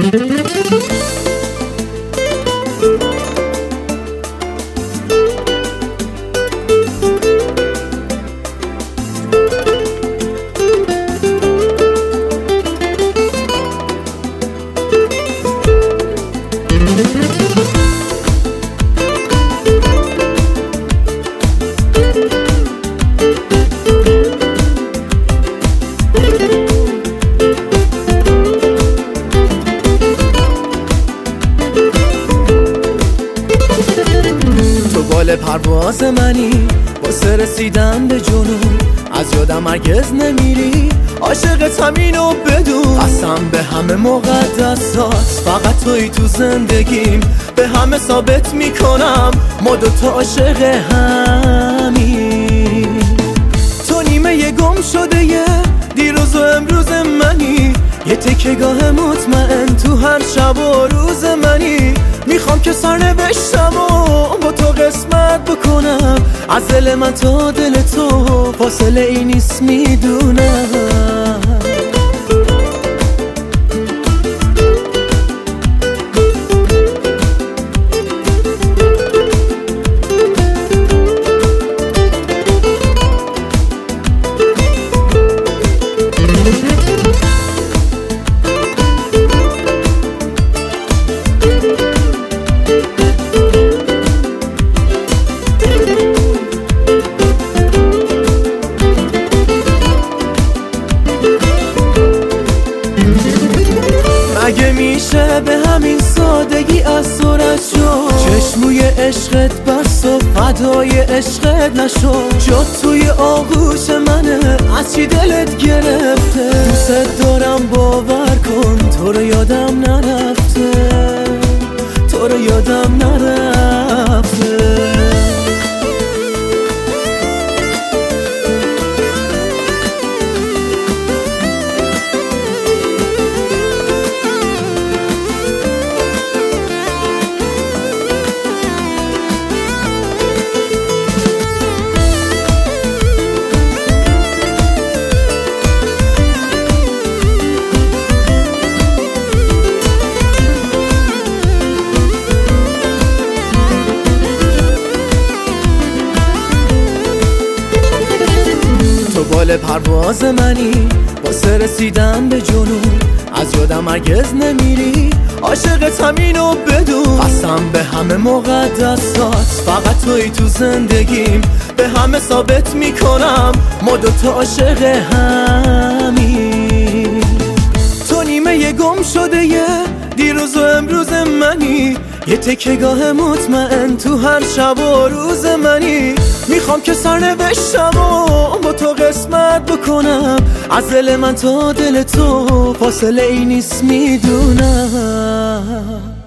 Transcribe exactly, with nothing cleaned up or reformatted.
بال پرواز منی واسه رسیدن به جنون، از یادم هرگز نمیری، عاشقت همینو بدون. قسم به همه مقدسات فقط توی تو زندگیم، به همه ثابت میکنم ما دوتا عاشق همین. تو نیمه گم شده یه دیروز و امروز منی، یه تکیهگاه مطمئن تو هر شب و روز منی. میخوام که سرنوشتم و با تو قسمت بکنم، از دل من تا دل تو فاصله ای نیست میدونم. اگه میشه به همین سادگی از صورت شو، چشموی عشقت بس و فدای عشقت نشو. جا توی آغوش منه، از چی دلت گرفته؟ دوست دارم باور کن تو رو یادم نرفته، تو رو یادم نرفته. بال پرواز منی واسه رسیدن به جنون، از یادم هرگز نمیری، عاشقت همینو بدون. قسم به همه مقدسات فقط توی تو زندگیم، به همه ثابت میکنم ما دوتا عاشق همین. تو نیمه گم شده یه دیروز و امروز منی، یه تکیهگاه مطمئن تو هر شب و روز منی. میخوام که سرنوشتم و با تو قسمت بکنم، از دل من تا دل تو فاصله ای نیست میدونم.